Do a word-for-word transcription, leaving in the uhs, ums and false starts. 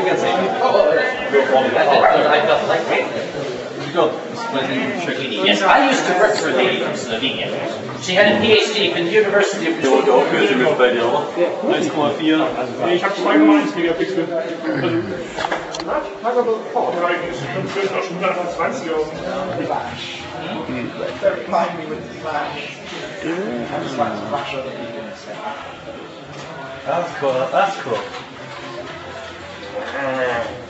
can say. Yes, I used to work for Lady from Slovenia. She had a PhD from the University of Ja, da kürzer wird bei dir, oder? eins Komma vier. Ich habe zwei Komma eins Megapixel. Also, das ist auch schon hundertzwanzig aus. That's cool, that's cool.